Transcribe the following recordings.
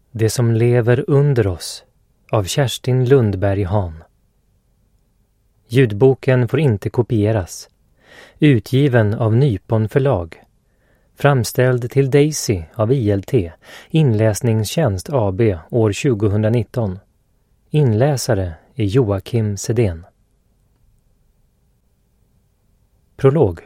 Det som lever under oss av Kerstin Lundberg Hahn. Ljudboken får inte kopieras. Utgiven av Nypon förlag. Framställd till Daisy av ILT, Inläsningstjänst AB år 2019. Inläsare är Joakim Sedén. Prolog.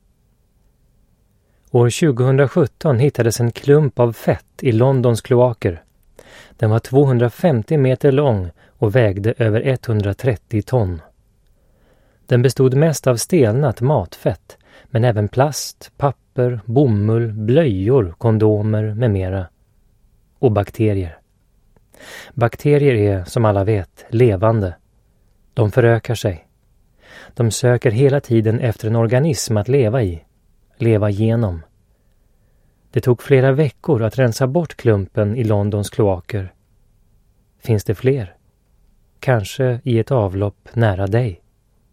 År 2017 hittades en klump av fett i Londons kloaker. Den var 250 meter lång och vägde över 130 ton. Den bestod mest av stelnat matfett, men även plast, papper, bomull, blöjor, kondomer med mera. Och bakterier. Bakterier är, som alla vet, levande. De förökar sig. De söker hela tiden efter en organism att leva i, leva genom. Det tog flera veckor att rensa bort klumpen i Londons kloaker. Finns det fler? Kanske i ett avlopp nära dig.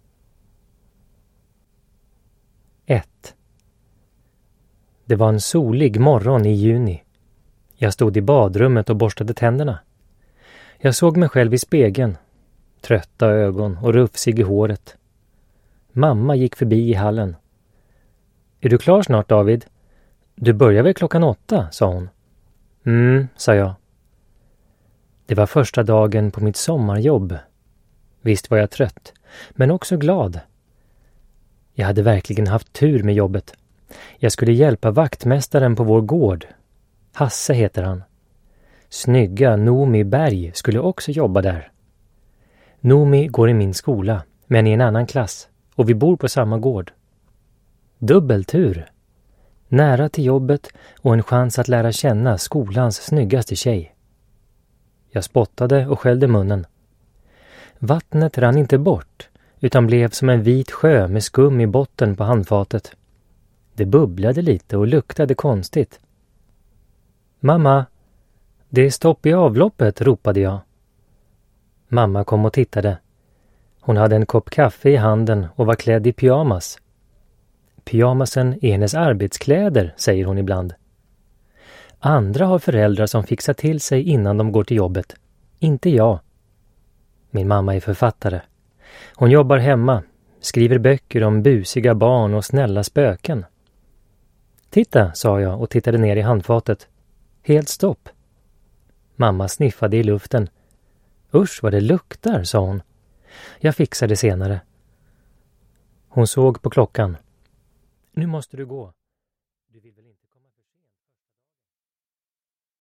1. Det var en solig morgon i juni. Jag stod i badrummet och borstade tänderna. Jag såg mig själv i spegeln. Trötta ögon och rufsig i håret. Mamma gick förbi i hallen. Är du klar snart, David? Du börjar väl 8:00, sa hon. Sa jag. Det var första dagen på mitt sommarjobb. Visst var jag trött, men också glad. Jag hade verkligen haft tur med jobbet. Jag skulle hjälpa vaktmästaren på vår gård. Hasse heter han. Snygga Nomi Berg skulle också jobba där. Nomi går i min skola, men i en annan klass, och vi bor på samma gård. Dubbeltur. Nära till jobbet och en chans att lära känna skolans snyggaste tjej. Jag spottade och skällde munnen. Vattnet rann inte bort, utan blev som en vit sjö med skum i botten på handfatet. Det bubblade lite och luktade konstigt. Mamma, det är stopp i avloppet, ropade jag. Mamma kom och tittade. Hon hade en kopp kaffe i handen och var klädd i pyjamas. Pyjamasen är hennes arbetskläder, säger hon ibland. Andra har föräldrar som fixar till sig innan de går till jobbet. Inte jag. Min mamma är författare. Hon jobbar hemma, skriver böcker om busiga barn och snälla spöken. Titta, sa jag och tittade ner i handfatet. Helt stopp. Mamma sniffade i luften. Usch vad det luktar, sa hon. Jag fixar det senare. Hon såg på klockan. Nu måste du gå.